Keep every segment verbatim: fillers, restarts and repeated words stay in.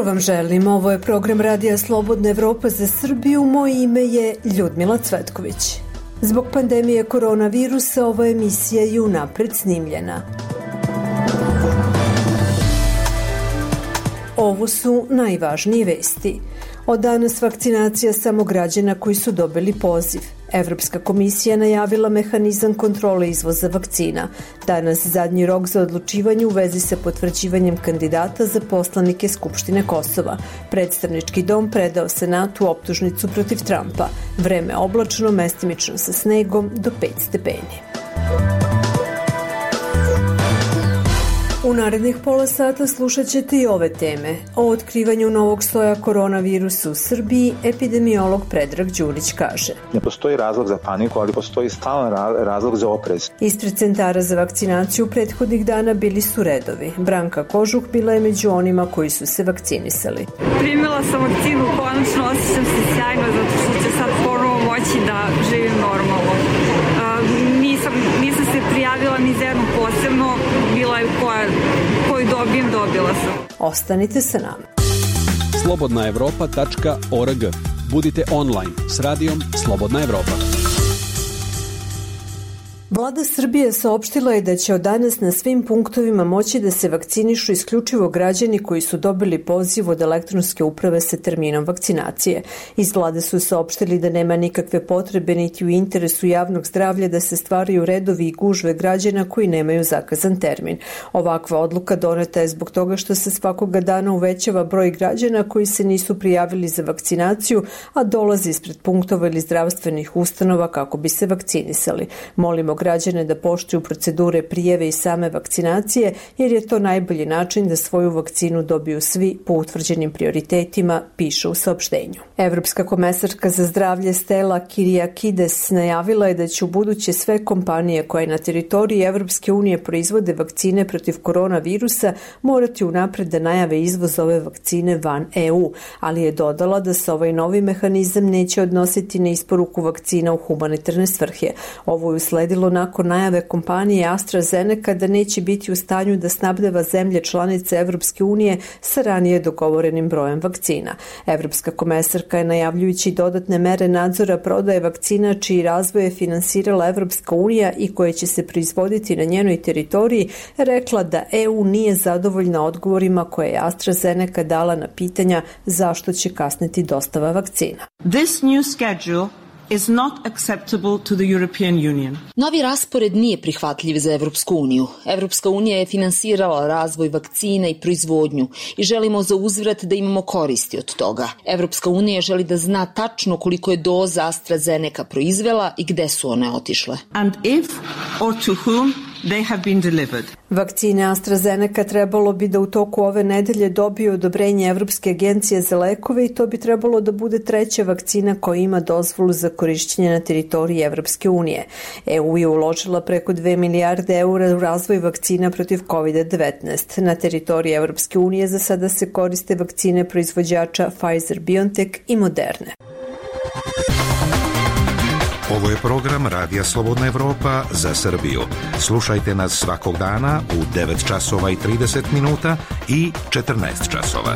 vam želim. Ovo je program Radija Slobodna Evropa za Srbiju. Moje ime je Ljudmila Cvetković. Zbog pandemije koronavirusa ova emisija je unapred snimljena. Ovo su najvažnije vesti. Od danas vakcinacija samo građana koji su dobili poziv. Evropska komisija najavila mehanizam kontrole izvoza vakcina. Danas zadnji rok za odlučivanje u vezi sa potvrđivanjem kandidata za poslanike Skupštine Kosova. Predstavnički dom predao Senatu optužnicu protiv Trumpa. Vreme oblačno, mestimično sa snegom do pet stepeni. U narednih pola sata slušat ćete i ove teme. O otkrivanju novog soja koronavirusa u Srbiji epidemiolog Predrag Đurić kaže: Ne postoji razlog za paniku, ali postoji stalan razlog za oprez. Ispred centara za vakcinaciju prethodnih dana bili su redovi. Branka Kožuh bila je među onima koji su se vakcinisali. Primila sam vakcinu, konačno osjećam se sjajno zato što će sad ponovo moći da živim normalno. Uh, nisam, nisam se prijavila ni za jednu posebno, bila je koja, koju dobijem, dobila sam. Ostanite sa nama. slobodna evropa tačka org. Budite online s radijom Slobodna Evropa. Vlada Srbije saopštila je da će od danas na svim punktovima moći da se vakcinišu isključivo građani koji su dobili poziv od elektronske uprave sa terminom vakcinacije. Iz vlade su saopštili da nema nikakve potrebe niti u interesu javnog zdravlja da se stvaraju redovi i gužve građana koji nemaju zakazan termin. Ovakva odluka doneta je zbog toga što se svakoga dana uvećava broj građana koji se nisu prijavili za vakcinaciju, a dolaze ispred punktova ili zdravstvenih ustanova kako bi se vakcinisali. Molimo građane da poštuju procedure prijave i same vakcinacije, jer je to najbolji način da svoju vakcinu dobiju svi po utvrđenim prioritetima, piše u saopštenju. Evropska komesarka za zdravlje Stella Kyriakides najavila je da će u buduće sve kompanije koje na teritoriji Evropske unije proizvode vakcine protiv koronavirusa morati unapred da najave izvoz ove vakcine van E U, ali je dodala da se ovaj novi mehanizam neće odnositi na isporuku vakcina u humanitarne svrhe. Ovo je usledilo nakon najave kompanije AstraZeneca da neće biti u stanju da snabdeva zemlje članice Evropske unije sa ranije dogovorenim brojem vakcina. Evropska komesarka je najavljujući dodatne mere nadzora prodaje vakcina čiji razvoj je finansirala Evropska unija i koje će se proizvoditi na njenoj teritoriji rekla da E U nije zadovoljna odgovorima koje je AstraZeneca dala na pitanja zašto će kasniti dostava vakcina. This new schedule is not acceptable to the European Union. Novi raspored nije prihvatljiv za Evropsku uniju. Evropska unija je finansirala razvoj vakcina i proizvodnju i želimo za uzvrat da imamo koristi od toga. Evropska unija želi da zna tačno koliko je doza AstraZeneca proizvela i gde su one otišle. And if or to whom they have been delivered. Vakcine AstraZeneca trebalo bi da u toku ove nedelje dobiju odobrenje Evropske agencije za lekove i to bi trebalo da bude treća vakcina koja ima dozvolu za korišćenje na teritoriji Evropske unije. E U je uložila preko dve milijarde eura u razvoj vakcina protiv kovid devetnaest. Na teritoriji Evropske unije za sada se koriste vakcine proizvođača Pfizer-BioNTech i Moderne. Ovo je program Radija Slobodna Evropa za Srbiju. Slušajte nas svakog dana u devet časova i trideset minuta i četrnaest časova.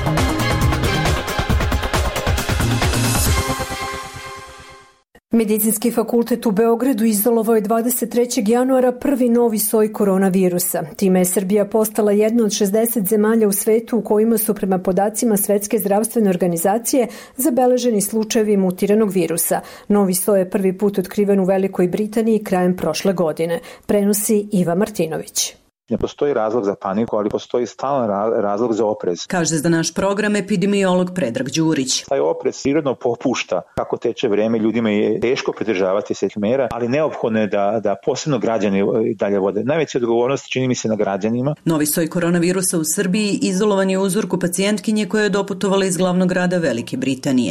Medicinski fakultet u Beogradu izolovao je dvadeset trećeg januara prvi novi soj koronavirusa. Time je Srbija postala jedna od šezdeset zemalja u svetu u kojima su prema podacima Svetske zdravstvene organizacije zabeleženi slučajevi mutiranog virusa. Novi soj je prvi put otkriven u Velikoj Britaniji krajem prošle godine. Prenosi Iva Martinović. Ne postoji razlog za paniku, ali postoji stalan razlog za oprez. Kaže za naš program epidemiolog Predrag Đurić. Taj oprez prirodno popušta kako teče vreme, ljudima je teško pridržavati se mera, ali neophodno je da, da posebno građani dalje vode. Najveća odgovornost čini mi se na građanima. Novi soj koronavirusa u Srbiji izolovan je u uzorku pacijentkinje koja je doputovala iz glavnog grada Velike Britanije.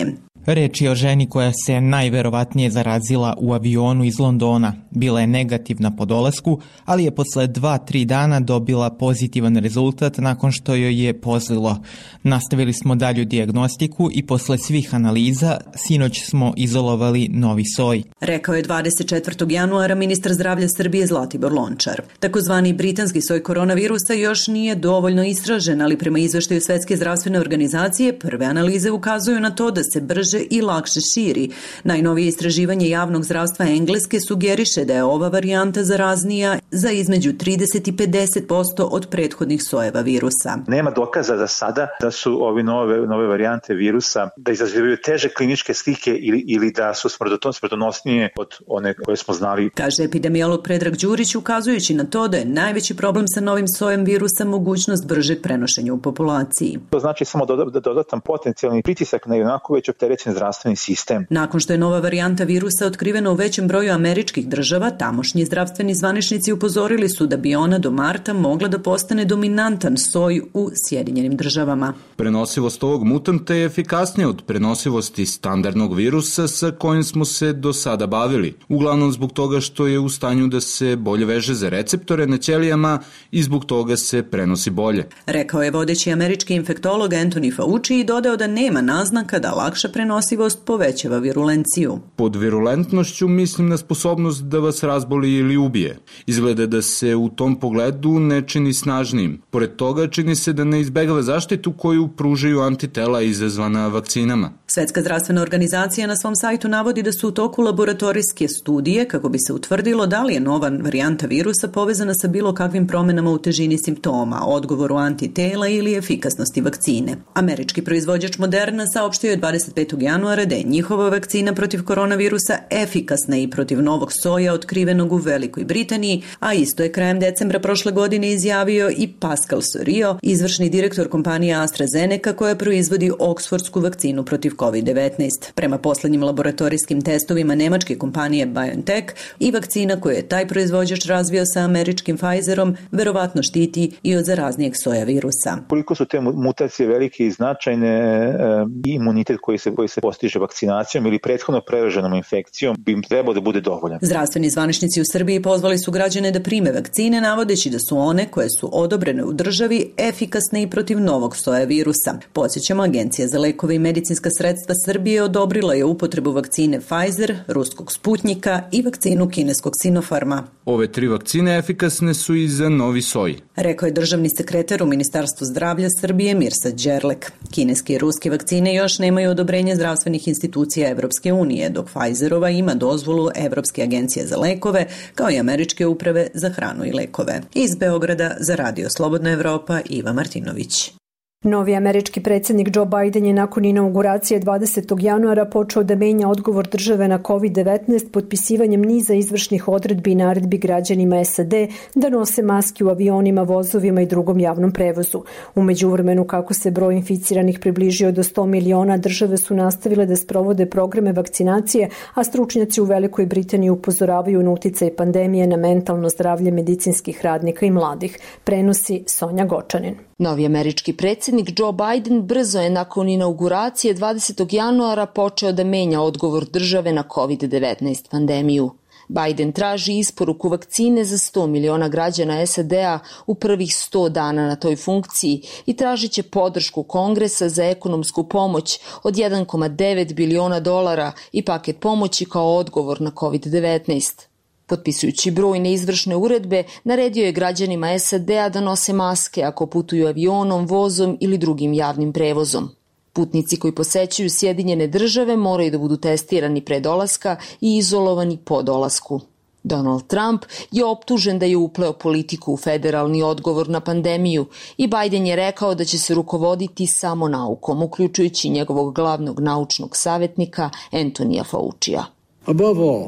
Reč je o ženi koja se najverovatnije zarazila u avionu iz Londona. Bila je negativna po dolasku, ali je posle dva tri dana dobila pozitivan rezultat nakon što joj je pozlilo. Nastavili smo dalju dijagnostiku i posle svih analiza sinoć smo izolovali novi soj. Rekao je dvadeset četvrtog januara ministar zdravlja Srbije Zlatibor Lončar. Takozvani britanski soj koronavirusa još nije dovoljno istražen, ali prema izveštaju Svetske zdravstvene organizacije prve analize ukazuju na to da se brže i lakše širi. Najnovije istraživanje javnog zdravstva Engleske sugeriše da je ova varijanta zaraznija za između trideset i pedeset posto od prethodnih sojeva virusa. Nema dokaza da sada da su ovi nove, nove varijante virusa da izazivaju teže kliničke slike ili, ili da su smrtonosnije od one koje smo znali. Kaže epidemiolog Predrag Đurić, ukazujući na to da je najveći problem sa novim sojem virusa mogućnost bržeg prenošenja u populaciji. To znači samo dodatan potencijalni pritisak na onako već opterećen zdravstveni sistem. Nakon što je nova varijanta virusa otkrivena u većem broju američkih država, tamošnji zdravstveni zvaničnici upozorili su da bi ona do marta mogla da postane dominantan soj u Sjedinjenim državama. Prenosivost ovog mutanta je efikasnija od prenosivosti standardnog virusa sa kojim smo se do sada bavili, uglavnom zbog toga što je u stanju da se bolje veže za receptore na ćelijama i zbog toga se prenosi bolje. Rekao je vodeći američki infektolog Anthony Fauci i dodao da nema naznaka da lakša prenosivost povećava virulenciju. Pod virulentnošću mislim na sposobnost da vas razboli ili ubije. Izgleda da se u tom pogledu ne čini snažnijim. Pored toga čini se da ne izbegava zaštitu koju pružaju antitela izazvana vakcinama. Svetska zdravstvena organizacija na svom sajtu navodi da su u toku laboratorijske studije kako bi se utvrdilo da li je nova varijanta virusa povezana sa bilo kakvim promenama u težini simptoma, odgovoru antitela ili efikasnosti vakcine. Američki proizvođač Moderna saopštio je dvadeset petog januara da je njihova vakcina protiv koronavirusa efikasna i protiv novog soja otkrivenog u Velikoj Britaniji, a isto je krajem decembra prošle godine izjavio i Pascal Soriot, izvršni direktor kompanije AstraZeneca koja proizvodi oksfordsku vakcinu protiv kovid devetnaest. Prema poslednjim laboratorijskim testovima nemačke kompanije BioNTech i vakcina koju je taj proizvođač razvio sa američkim Pfizerom verovatno štiti i od zaraznijeg soja virusa. Koliko su te mutacije velike i značajne, imunitet koji se, koji se postiže vakcinacijom ili prethodno preraženom infekcijom bi im trebao da bude dovoljan. Zdravstveni zvaničnici u Srbiji pozvali su građane da prime vakcine, navodeći da su one koje su odobrene u državi efikasne i protiv novog soja virusa. Podsjećamo, Agencija za lekove i medicinska sredstva Srbije odobrila je upotrebu vakcine Pfizer, ruskog Sputnjika i vakcinu kineskog Sinopharma. Ove tri vakcine efikasne su i za novi soj, rekao je državni sekretar u Ministarstvu zdravlja Srbije Mirsad Đerlek. Kineske i ruske vakcine još nemaju odobrenje zdravstvenih institucija Evropske unije, dok Pfizerova ima dozvolu Evropske agencije za lekove, kao i Američke uprave za hranu i lekove. Iz Beograda za Radio Slobodna Evropa, Iva Martinović. Novi američki predsjednik Joe Biden je nakon inauguracije dvadesetog januara počeo da menja odgovor države na kovid devetnaest potpisivanjem niza izvršnih odredbi i naredbi građanima S A D da nose maske u avionima, vozovima i drugom javnom prevozu. U međuvremenu, kako se broj inficiranih približio do sto miliona, države su nastavile da sprovode programe vakcinacije, a stručnjaci u Velikoj Britaniji upozoravaju na uticaj pandemije na mentalno zdravlje medicinskih radnika i mladih. Prenosi Sonja Gočanin. Novi američki predsjednik Joe Biden brzo je nakon inauguracije dvadesetog januara počeo da menja odgovor države na kovid devetnaest pandemiju. Biden traži isporuku vakcine za sto miliona građana S A D-a u prvih sto dana na toj funkciji i tražit će podršku Kongresa za ekonomsku pomoć od jedan zarez devet biliona dolara i paket pomoći kao odgovor na kovid devetnaest. Potpisujući brojne izvršne uredbe, naredio je građanima S A D-a da nose maske ako putuju avionom, vozom ili drugim javnim prevozom. Putnici koji posećuju Sjedinjene države moraju da budu testirani pre dolaska i izolovani po dolasku. Donald Trump je optužen da je upleo politiku u federalni odgovor na pandemiju i Biden je rekao da će se rukovoditi samo naukom, uključujući njegovog glavnog naučnog savjetnika Antonija Faucija. Above all,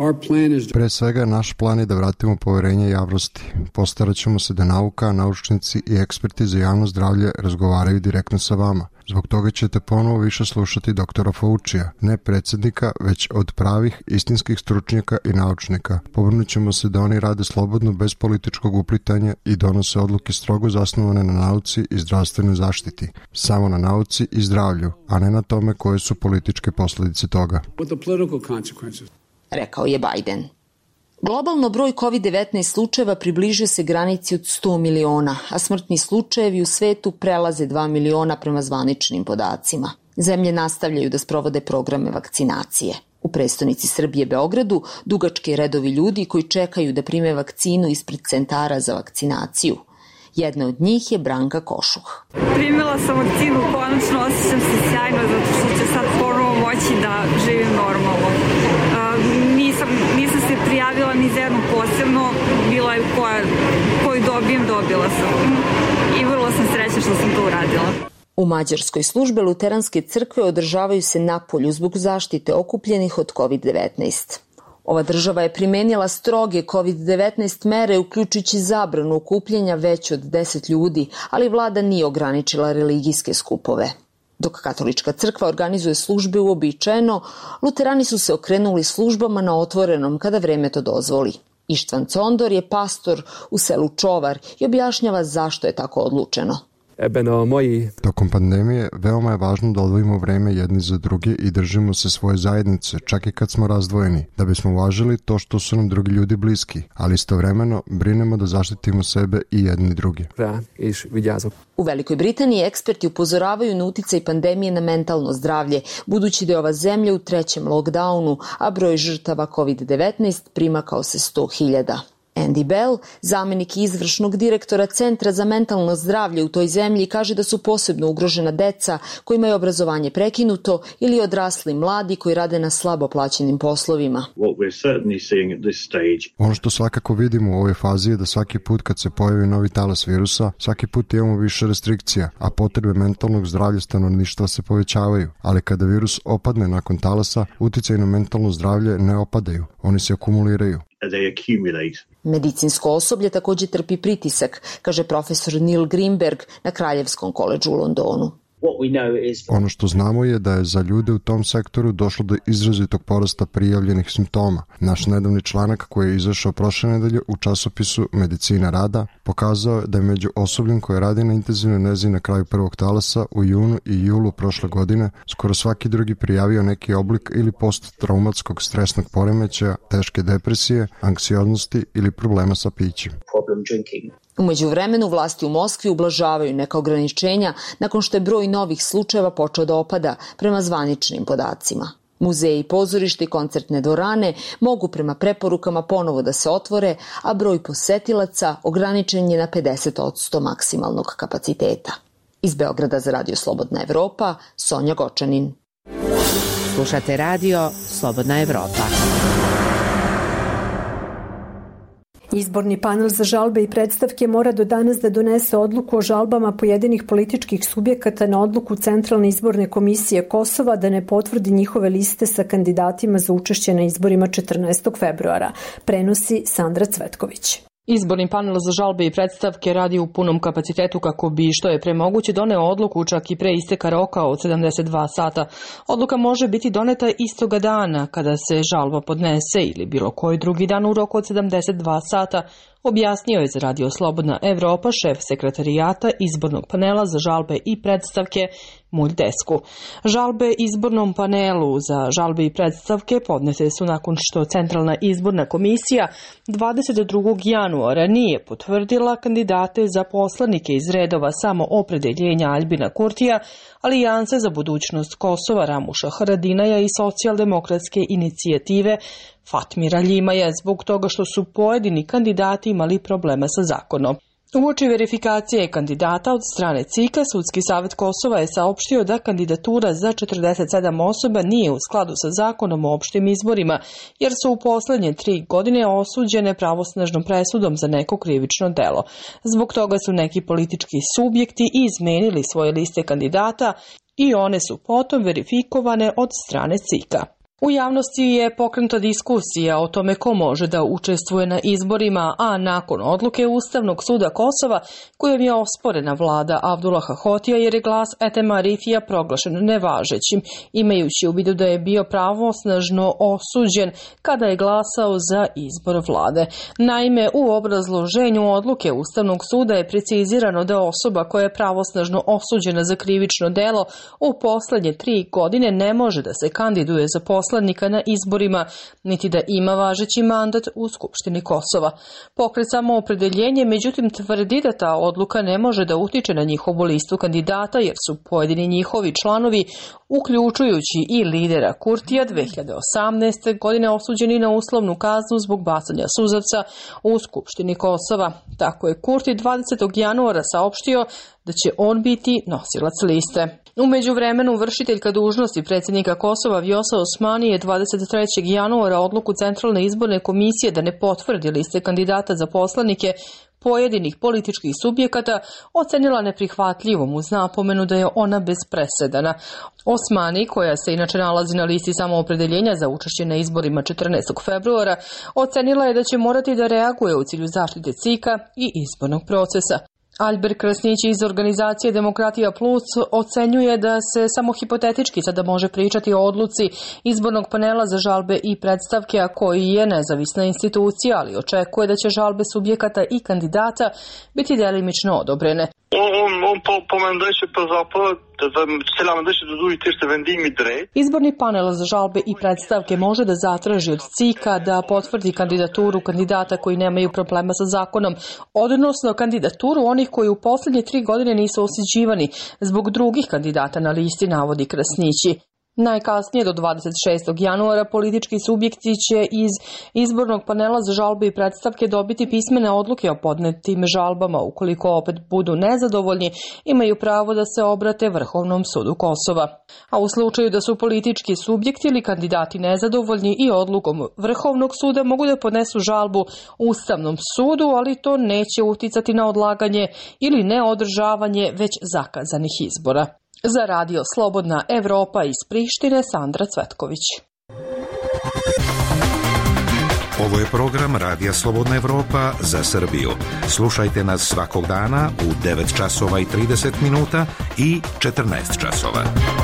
Pre svega, naš plan je da vratimo poverenje javnosti. Postarat ćemo se da nauka, naučnici i eksperti za javno zdravlje razgovaraju direktno sa vama. Zbog toga ćete ponovo više slušati doktora Faucija, ne predsjednika, već od pravih, istinskih stručnjaka i naučnika. Povrnut ćemo se da oni rade slobodno, bez političkog uplitanja i donose odluke strogo zasnovane na nauci i zdravstvenoj zaštiti. Samo na nauci i zdravlju, a ne na tome koje su političke posljedice toga. Rekao je Biden. Globalno broj kovid devetnaest slučajeva približio se granici od sto miliona, a smrtni slučajevi u svetu prelaze dva miliona prema zvaničnim podacima. Zemlje nastavljaju da sprovode programe vakcinacije. U prestonici Srbije Beogradu dugački redovi ljudi koji čekaju da prime vakcinu ispred centara za vakcinaciju. Jedna od njih je Branka Košuh. Primila sam vakcinu, konačno osjećam se sjajno zato što će sad ponovo moći da živim normalno. Nisam, nisam se prijavila ni za jednu posebno, bila je koja, koju dobijem, dobila sam. I vrlo sam srećna što sam to uradila. U Mađarskoj službe luteranske crkve održavaju se napolju zbog zaštite okupljenih od kovid devetnaest. Ova država je primenila stroge kovid devetnaest mere, uključujući zabranu okupljanja veće od deset ljudi, ali vlada nije ograničila religijske skupove. Dok katolička crkva organizuje službe uobičajeno, luterani su se okrenuli službama na otvorenom kada vreme to dozvoli. Ištvan Condor je pastor u selu Čovar i objašnjava zašto je tako odlučeno. Tokom pandemije veoma je važno da odvojimo vreme jedni za druge i držimo se svoje zajednice, čak i kad smo razdvojeni, da bismo uvažili to što su nam drugi ljudi bliski, ali istovremeno brinemo da zaštitimo sebe i jedni drugi. U Velikoj Britaniji eksperti upozoravaju na uticaj pandemije na mentalno zdravlje, budući da je ova zemlja u trećem lockdownu, a broj žrtava kovid devetnaest primakao se sto hiljada. Andy Bell, zamenik izvršnog direktora Centra za mentalno zdravlje u toj zemlji, kaže da su posebno ugrožena deca kojima je obrazovanje prekinuto ili odrasli mladi koji rade na slabo plaćenim poslovima. Ono što svakako vidimo u ovoj fazi je da svaki put kad se pojavi novi talas virusa, svaki put imamo više restrikcija, a potrebe mentalnog zdravlja stanovništva se povećavaju. Ali kada virus opadne nakon talasa, uticaj na mentalno zdravlje ne opadaju, oni se akumuliraju. Medicinsko osoblje također trpi pritisak, kaže profesor Neil Greenberg na Kraljevskom koledžu u Londonu. Ono što znamo je da je za ljude u tom sektoru došlo do izrazitog porasta prijavljenih simptoma. Naš nedavni članak koji je izašao prošle nedelje u časopisu Medicina rada pokazao da je među osobljem koje radi na intenzivnoj nezi na kraju prvog talasa u junu i julu prošle godine skoro svaki drugi prijavio neki oblik ili posttraumatskog stresnog poremećaja, teške depresije, anksioznosti ili problema sa pićem. U međuvremenu vlasti u Moskvi ublažavaju neka ograničenja nakon što je broj novih slučajeva počeo da opada prema zvaničnim podacima. Muzeji, pozorište i koncertne dvorane mogu prema preporukama ponovo da se otvore, a broj posetilaca ograničen je na pedeset posto maksimalnog kapaciteta. Iz Beograda za Radio Slobodna Evropa, Sonja Gočanin. Slušate radio Slobodna Evropa. Izborni panel za žalbe i predstavke mora do danas da donese odluku o žalbama pojedinih političkih subjekata na odluku Centralne izborne komisije Kosova da ne potvrdi njihove liste sa kandidatima za učešće na izborima četrnaestog februara, prenosi Sandra Cvetković. Izborni panel za žalbe i predstavke radi u punom kapacitetu kako bi što je pre moguće doneo odluku čak i pre isteka roka od sedamdeset dva sata. Odluka može biti doneta istoga dana kada se žalba podnese ili bilo koji drugi dan u roku od sedamdeset dva sata, objasnio je za Radio Slobodna Evropa šef sekretarijata izbornog panela za žalbe i predstavke Mulj Desku. Žalbe izbornom panelu za žalbe i predstavke podnese su nakon što Centralna izborna komisija dvadeset drugog januara nije potvrdila kandidate za poslanike iz redova Samoopredeljenja Aljbina Kurtija, Alijanse za budućnost Kosova Ramuša Haradinaja i socijaldemokratske inicijative Fatmira Ljimaja zbog toga što su pojedini kandidati imali problema sa zakonom. Uoči verifikacije kandidata od strane C I K-a, Sudski savjet Kosova je saopštio da kandidatura za četrdeset sedam osoba nije u skladu sa zakonom o opštim izborima, jer su u poslednje tri godine osuđene pravosnažnom presudom za neko krivično delo. Zbog toga su neki politički subjekti izmenili svoje liste kandidata i one su potom verifikovane od strane C I K-a. U javnosti je pokrenuta diskusija o tome ko može da učestvuje na izborima, a nakon odluke Ustavnog suda Kosova, kojom je osporena vlada Abdullaha Hotija jer je glas Etema Arifija proglašen nevažećim, imajući u vidu da je bio pravosnažno osuđen kada je glasao za izbor vlade. Naime, u obrazloženju odluke Ustavnog suda je precizirano da osoba koja je pravosnažno osuđena za krivično delo u poslednje tri godine ne može da se kandiduje za poslanika na izborima, niti da ima važeći mandat u Skupštini Kosova. Pokret Samoopredeljenje, međutim, tvrdi da ta odluka ne može da utiče na njihovu listu kandidata, jer su pojedini njihovi članovi, uključujući i lidera Kurtija, dve hiljade osamnaeste. godine osuđeni na uslovnu kaznu zbog bacanja suzavca u Skupštini Kosova. Tako je Kurti dvadesetog januara saopštio da će on biti nosilac liste. U međuvremenu, vršiteljka dužnosti predsjednika Kosova Vjosa Osmani je dvadeset trećeg januara odluku Centralne izborne komisije da ne potvrdi liste kandidata za poslanike pojedinih političkih subjekata ocenila neprihvatljivom uz napomenu da je ona bez presedana. Osmani, koja se inače nalazi na listi Samoopredeljenja za učešće na izborima četrnaestog februara, ocenila je da će morati da reaguje u cilju zaštite C I K-a i izbornog procesa. Alber Krasnić iz organizacije Demokratija Plus ocenjuje da se samo hipotetički sada može pričati o odluci izbornog panela za žalbe i predstavke, a koji je nezavisna institucija, ali očekuje da će žalbe subjekata i kandidata biti delimično odobrene. Izborni panel za žalbe i predstavke može da zatraži od C I K-a da potvrdi kandidaturu kandidata koji nemaju problema sa zakonom, odnosno kandidaturu onih koji u posljednje tri godine nisu osuđivani zbog drugih kandidata na listi, navodi Krasnići. Najkasnije do dvadeset šestog januara politički subjekti će iz izbornog panela za žalbe i predstavke dobiti pismene odluke o podnetim žalbama. Ukoliko opet budu nezadovoljni, imaju pravo da se obrate Vrhovnom sudu Kosova. A u slučaju da su politički subjekti ili kandidati nezadovoljni i odlukom Vrhovnog suda, mogu da podnesu žalbu Ustavnom sudu, ali to neće uticati na odlaganje ili neodržavanje već zakazanih izbora. Za radio Slobodna Evropa iz Prištine, Sandra Cvetković. Ovo je program Radija Slobodna Evropa za Srbiju. Slušajte nas svakog dana u devet časova i trideset minuta i četrnaest časova.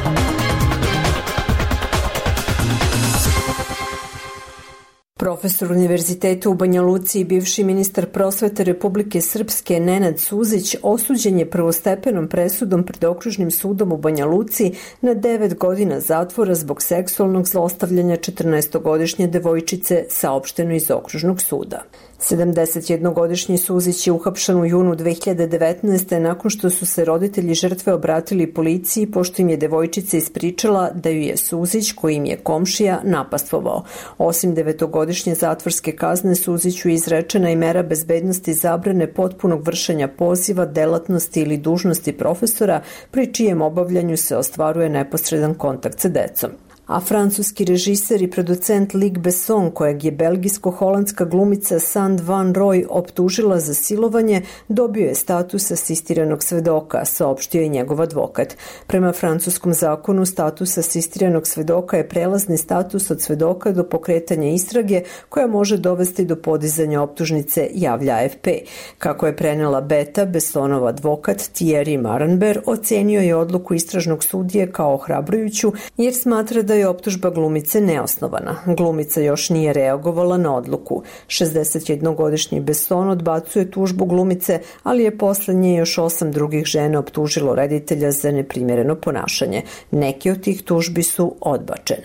Profesor Univerziteta u Banja Luci i bivši ministar prosvete Republike Srpske Nenad Suzić osuđen je prvostepenom presudom pred Okružnim sudom u Banja Luci na devet godina zatvora zbog seksualnog zlostavljanja četrnaestogodišnje devojčice, saopšteno iz Okružnog suda. sedamdesetjednogodišnji Suzić je uhapšen u junu dve hiljade devetnaeste. nakon što su se roditelji žrtve obratili policiji pošto im je devojčica ispričala da ju je Suzić, koji im je komšija, napastvovao. Osim devetogodišnje zatvorske kazne, Suziću je izrečena i mera bezbednosti zabrane potpunog vršenja poziva, delatnosti ili dužnosti profesora, pri čijem obavljanju se ostvaruje neposredan kontakt sa decom. A francuski režiser i producent Luc Besson, kojeg je belgijsko-holandska glumica Sand Van Roy optužila za silovanje, dobio je status asistiranog svedoka, saopštio je njegov advokat. Prema francuskom zakonu, status asistiranog svedoka je prelazni status od svedoka do pokretanja istrage koja može dovesti do podizanja optužnice, javlja A F P. Kako je prenela Beta, Bessonov advokat Thierry Maranber ocenio je odluku istražnog sudije kao ohrabrujuću jer smatra da je optužba glumice neosnovana. Glumica još nije reagovala na odluku. šezdesetjednogodišnji Besson odbacuje tužbu glumice, ali je posle nje još osam drugih žena optužilo reditelja za neprimjereno ponašanje. Neke od tih tužbi su odbačene.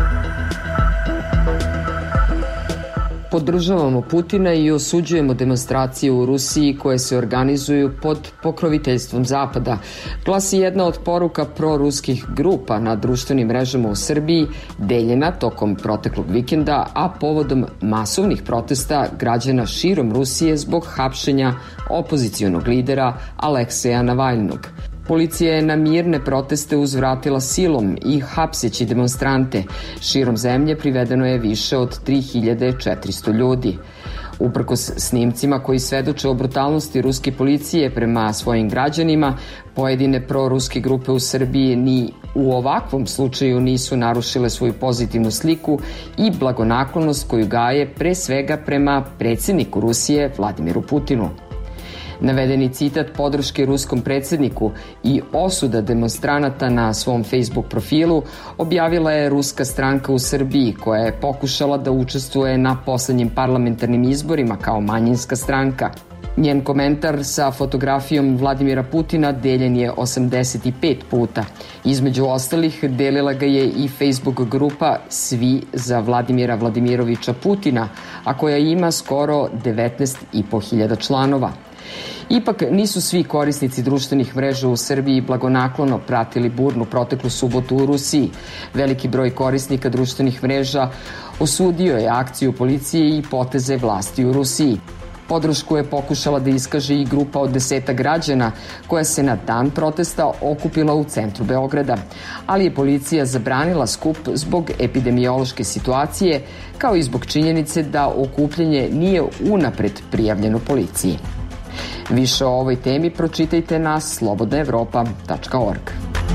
Podržavamo Putina i osuđujemo demonstracije u Rusiji koje se organizuju pod pokroviteljstvom Zapada, glasi jedna od poruka proruskih grupa na društvenim mrežama u Srbiji, deljena tokom proteklog vikenda, a povodom masovnih protesta građana širom Rusije zbog hapšenja opozicionog lidera Alekseja Navalnog. Policija je na mirne proteste uzvratila silom i hapseći demonstrante. Širom zemlje privedeno je više od tri hiljade četiristo ljudi. Uprkos snimcima koji svedoče o brutalnosti ruske policije prema svojim građanima, pojedine proruske grupe u Srbiji ni u ovakvom slučaju nisu narušile svoju pozitivnu sliku i blagonaklonost koju gaje pre svega prema predsjedniku Rusije Vladimiru Putinu. Navedeni citat podrške ruskom predsjedniku i osuda demonstranata na svom Facebook profilu objavila je ruska stranka u Srbiji koja je pokušala da učestvuje na poslednjim parlamentarnim izborima kao manjinska stranka. Njen komentar sa fotografijom Vladimira Putina deljen je osamdeset pet puta. Između ostalih delila ga je i Facebook grupa Svi za Vladimira Vladimirovića Putina, a koja ima skoro devetnaest i po hiljada članova. Ipak nisu svi korisnici društvenih mreža u Srbiji blagonaklono pratili burnu proteklu subotu u Rusiji. Veliki broj korisnika društvenih mreža osudio je akciju policije i poteze vlasti u Rusiji. Podršku je pokušala da iskaže i grupa od deseta građana koja se na dan protesta okupila u centru Beograda, ali je policija zabranila skup zbog epidemiološke situacije, kao i zbog činjenice da okupljanje nije unapred prijavljeno policiji. Više o ovoj temi pročitajte na slobodna evropa tačka org.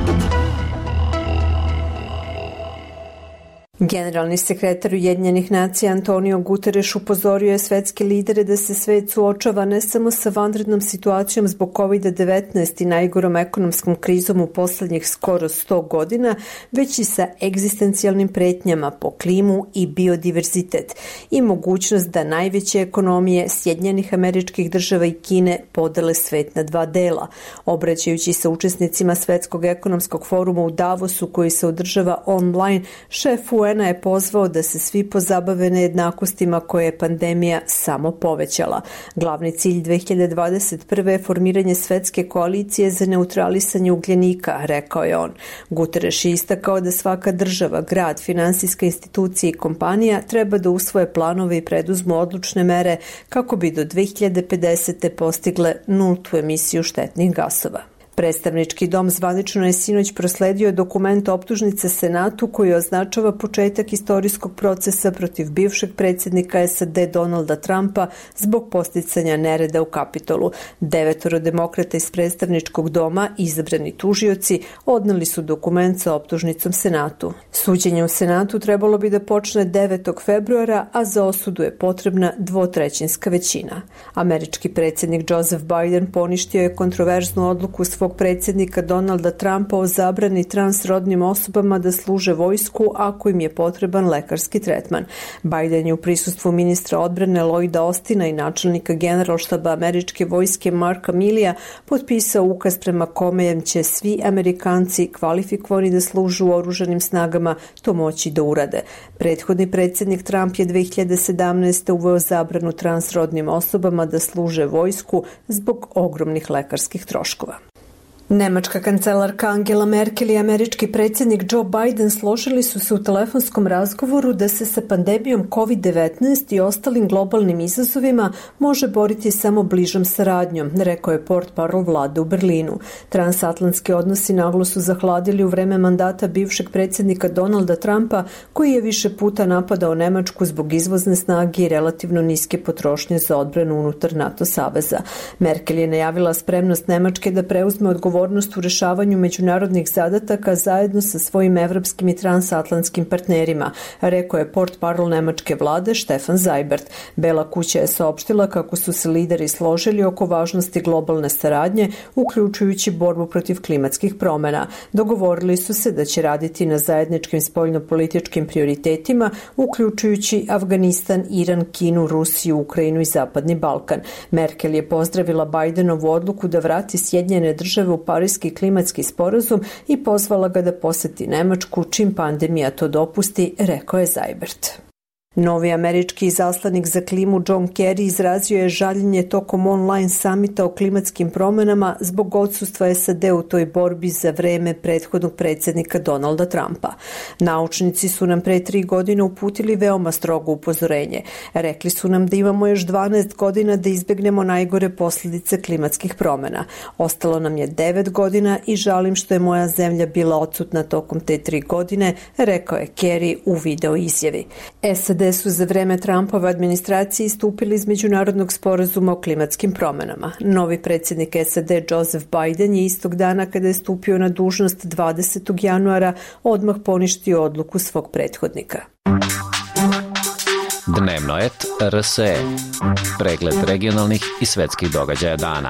Generalni sekretar Ujedinjenih nacija Antonio Guterres upozorio je svetske lidere da se svet suočava ne samo sa vanrednom situacijom zbog kovid devetnaest i najgorom ekonomskom krizom u poslednjih skoro sto godina, već i sa egzistencijalnim pretnjama po klimu i biodiverzitet i mogućnost da najveće ekonomije Sjedinjenih Američkih Država i Kine podele svet na dva dela. Obraćajući se učesnicima Svetskog ekonomskog foruma u Davosu koji se održava online, šef U N A je pozvao da se svi pozabave nejednakostima koje je pandemija samo povećala. Glavni cilj dve hiljade dvadeset prve je formiranje svetske koalicije za neutralisanje ugljenika, rekao je on. Guterres je istakao da svaka država, grad, finansijska institucija i kompanija treba da usvoje planove i preduzmu odlučne mere kako bi do dve hiljade pedesete postigle nultu emisiju štetnih gasova. Predstavnički dom zvanično je sinoć prosledio dokument optužnice Senatu koji označava početak istorijskog procesa protiv bivšeg predsjednika S A D Donalda Trumpa zbog posticanja nereda u Kapitolu. Devetoro demokrata iz predstavničkog doma, izabrani tužioci, odneli su dokument sa optužnicom Senatu. Suđenje u Senatu trebalo bi da počne devetog februara, a za osudu je potrebna dvotrećinska većina. Američki predsjednik Joseph Biden poništio je kontroverznu odluku svog predsjednika Donalda Trumpa o zabrani transrodnim osobama da služe vojsku ako im je potreban lekarski tretman. Biden je u prisustvu ministra odbrane Lloyda Austina i načelnika generalštaba američke vojske Marka Millija potpisao ukaz prema kome će svi Amerikanci kvalifikovani da služu u oružanim snagama to moći da urade. Prethodni predsjednik Trump je dve hiljade sedamnaeste. uveo zabranu transrodnim osobama da služe vojsku zbog ogromnih lekarskih troškova. Nemačka kancelarka Angela Merkel i američki predsjednik Joe Biden složili su se u telefonskom razgovoru da se sa pandemijom kovid devetnaest i ostalim globalnim izazovima može boriti samo bližom saradnjom, rekao je portparol vlade u Berlinu. Transatlantski odnosi naglo su zahladili u vreme mandata bivšeg predsjednika Donalda Trumpa, koji je više puta napadao Nemačku zbog izvozne snage i relativno niske potrošnje za odbranu unutar NATO saveza. Merkel je najavila spremnost Nemačke da preuzme odgovornost u rešavanju međunarodnih zadataka zajedno sa svojim evropskim i transatlantskim partnerima, rekao je portparol nemačke vlade Stefan Seibert. Bela kuća je saopštila kako su se lideri složili oko važnosti globalne saradnje, uključujući borbu protiv klimatskih promena. Dogovorili su se da će raditi na zajedničkim spoljnopolitičkim prioritetima, uključujući Afganistan, Iran, Kinu, Rusiju, Ukrajinu i Zapadni Balkan. Merkel je pozdravila Bidenovu odluku da vrati Sjedinjene države u Pariski klimatski sporazum i pozvala ga da poseti Nemačku čim pandemija to dopusti, rekao je Seibert. Novi američki izaslanik za klimu John Kerry izrazio je žaljenje tokom online samita o klimatskim promenama zbog odsustva S A D u toj borbi za vreme prethodnog predsjednika Donalda Trumpa. Naučnici su nam pre tri godine uputili veoma strogo upozorenje. Rekli su nam da imamo još dvanaest godina da izbegnemo najgore posljedice klimatskih promena. Ostalo nam je devet godina i žalim što je moja zemlja bila odsutna tokom te tri godine, rekao je Kerry u video izjavi. S A D D su za vreme Trumpove administracije istupili iz međunarodnog sporazuma o klimatskim promenama. Novi predsjednik S A D Joseph Biden je istog dana kada je stupio na dužnost dvadesetog januara odmah poništio odluku svog prethodnika. Dnevnoet R S E. Pregled regionalnih i svetskih događaja dana.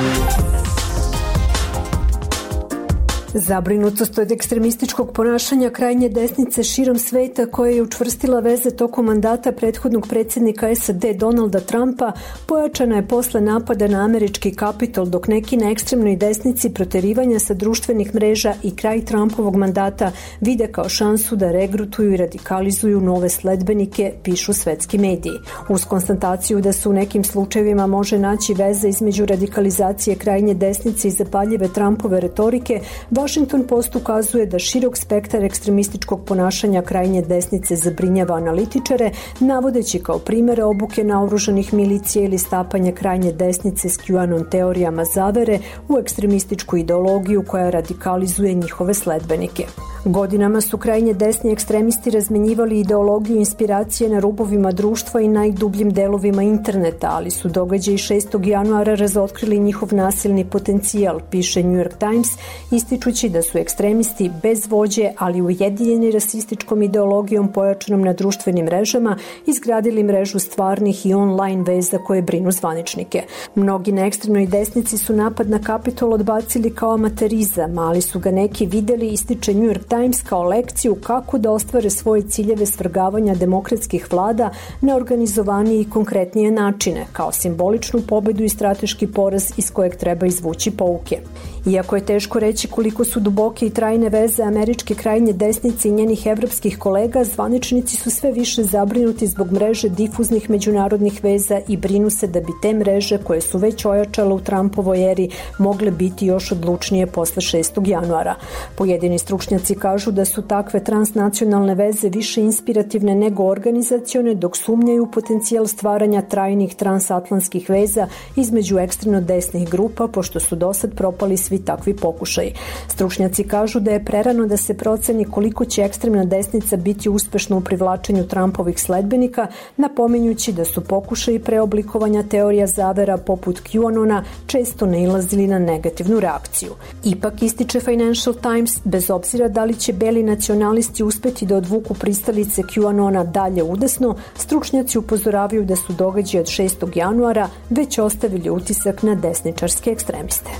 Zabrinutost od ekstremističkog ponašanja krajnje desnice širom sveta koja je učvrstila veze tokom mandata prethodnog predsjednika S A D Donalda Trumpa pojačana je posle napada na američki Kapitol, dok neki na ekstremnoj desnici proterivanja sa društvenih mreža i kraj Trumpovog mandata vide kao šansu da regrutuju i radikalizuju nove sledbenike, pišu svetski mediji. Uz konstataciju da se u nekim slučajevima može naći veze između radikalizacije krajnje desnice i zapaljive Trumpove retorike, Washington Post ukazuje da širok spektar ekstremističkog ponašanja krajnje desnice zabrinjava analitičare, navodeći kao primere obuke naoružanih milicija ili stapanje krajnje desnice s QAnon teorijama zavere u ekstremističku ideologiju koja radikalizuje njihove sledbenike. Godinama su krajnje desni ekstremisti razmenjivali ideologiju inspiracije na rubovima društva i najdubljim delovima interneta, ali su događaji šestog januara razotkrili njihov nasilni potencijal, piše New York Times, ističući da su ekstremisti bez vođe, ali ujedinjeni rasističkom ideologijom pojačanom na društvenim mrežama, izgradili mrežu stvarnih i online veza koje brinu zvaničnike. Mnogi na ekstremnoj desnici su napad na Kapitol odbacili kao amaterizam, ali su ga neki videli, ističe New York Times, kao lekciju kako da ostvare svoje ciljeve svrgavanja demokratskih vlada na organizovanije i konkretnije načine, kao simboličnu pobedu i strateški poraz iz kojeg treba izvući pouke. Iako je teško reći koliko su duboke i trajne veze američke krajnje desnice i njenih evropskih kolega, zvaničnici su sve više zabrinuti zbog mreže difuznih međunarodnih veza i brinu se da bi te mreže, koje su već ojačale u Trumpovoj eri, mogle biti još odlučnije posle šestog januara. Pojedini stručnjaci kažu da su takve transnacionalne veze više inspirativne nego organizacione, dok sumnjaju potencijal stvaranja trajnih transatlantskih veza između ekstremno desnih grupa, pošto su dosad propali svi takvi pokušaji. Stručnjaci kažu da je prerano da se proceni koliko će ekstremna desnica biti uspešna u privlačenju Trumpovih sledbenika, napominjući da su pokušaji preoblikovanja teorija zavera poput QAnona često nailazili na negativnu reakciju. Ipak, ističe Financial Times, bez obzira da li će beli nacionalisti uspeti da odvuku pristalice QAnona dalje udesno, stručnjaci upozoravaju da su događaji od šestog januara već ostavili utisak na desničarske ekstremiste.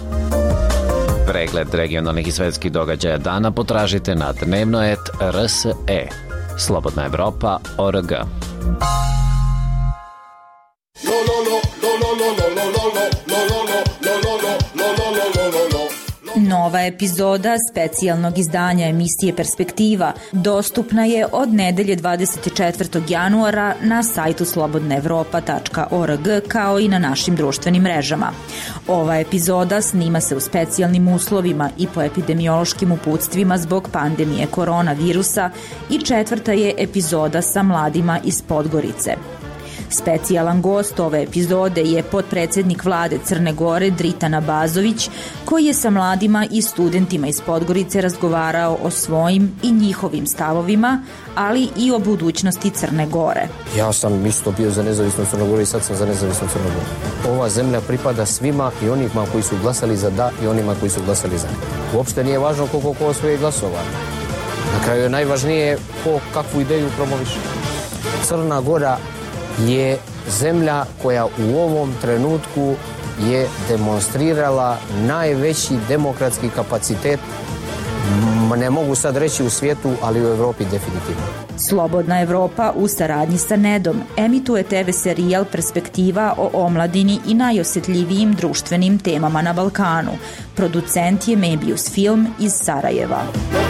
Pregled regionalnih i svetskih događaja dana potražite na dnevnoet R S E. Slobodna Evropa точка org. Nova epizoda specijalnog izdanja emisije Perspektiva dostupna je od nedelje dvadeset četvrtog januara na sajtu slobodna evropa tačka org kao i na našim društvenim mrežama. Ova epizoda snima se u specijalnim uslovima i po epidemiološkim uputstvima zbog pandemije koronavirusa i četvrta je epizoda sa mladima iz Podgorice. Specijalan gost ove epizode je potpredsednik vlade Crne Gore Dritan Abazović, koji je sa mladima i studentima iz Podgorice razgovarao o svojim i njihovim stavovima, ali i o budućnosti Crne Gore. Ja sam isto bio za nezavisnu Crnu Goru i sad sam za nezavisnu Crnu Goru. Ova zemlja pripada svima, i onima koji su glasali za da i onima koji su glasali za ne. Uopšte nije važno koliko ko svoje glasova. Na kraju je najvažnije ko kakvu ideju promoviše. Crna Gora je zemlja koja u ovom trenutku je demonstrirala najveći demokratski kapacitet, ne mogu sad reći u svijetu, ali u Evropi definitivno. Slobodna Evropa u saradnji sa Nedom emituje te ve serijal Perspektiva o omladini i najosjetljivijim društvenim temama na Balkanu. Producent je Mebius Film iz Sarajeva.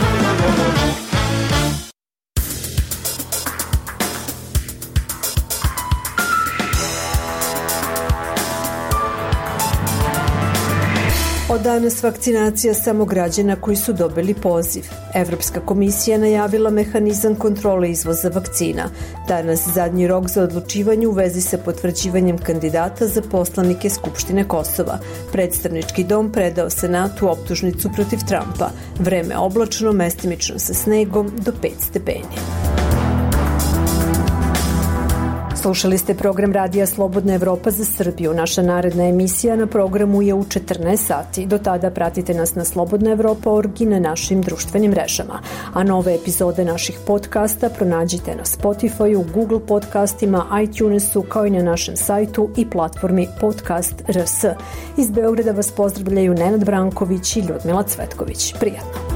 Od danas vakcinacija samo građana koji su dobili poziv. Evropska komisija najavila mehanizam kontrole izvoza vakcina. Danas zadnji rok za odlučivanje u vezi sa potvrđivanjem kandidata za poslanike Skupštine Kosova. Predstavnički dom predao Senatu optužnicu protiv Trumpa. Vreme oblačno, mestimično sa snegom do pet stepeni. Slušali ste program Radija Slobodna Evropa za Srbiju. Naša naredna emisija na programu je u četrnaest sati. Do tada pratite nas na slobodna evropa tačka org i na našim društvenim mrežama. A nove epizode naših podcasta pronađite na Spotify-u, Google podcastima, iTunesu, kao i na našem sajtu i platformi Podcast R S. Iz Beograda vas pozdravljaju Nenad Branković i Ljudmila Cvetković. Prijatno!